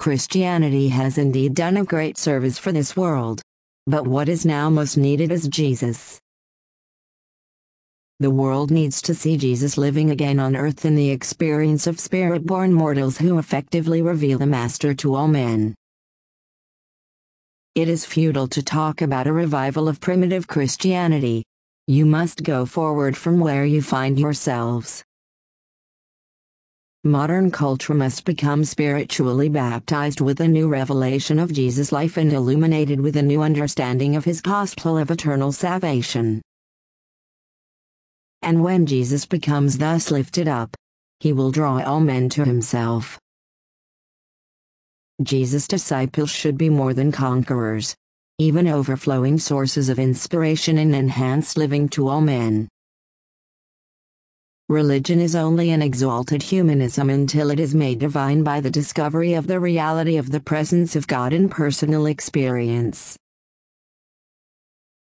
Christianity has indeed done a great service for this world. But what is now most needed is Jesus. The world needs to see Jesus living again on earth in the experience of spirit-born mortals who effectively reveal the Master to all men. It is futile to talk about a revival of primitive Christianity. You must go forward from where you find yourselves. Modern culture must become spiritually baptized with a new revelation of Jesus' life and illuminated with a new understanding of his gospel of eternal salvation. And when Jesus becomes thus lifted up, he will draw all men to himself. Jesus' disciples should be more than conquerors, even overflowing sources of inspiration and enhanced living to all men. Religion is only an exalted humanism until it is made divine by the discovery of the reality of the presence of God in personal experience.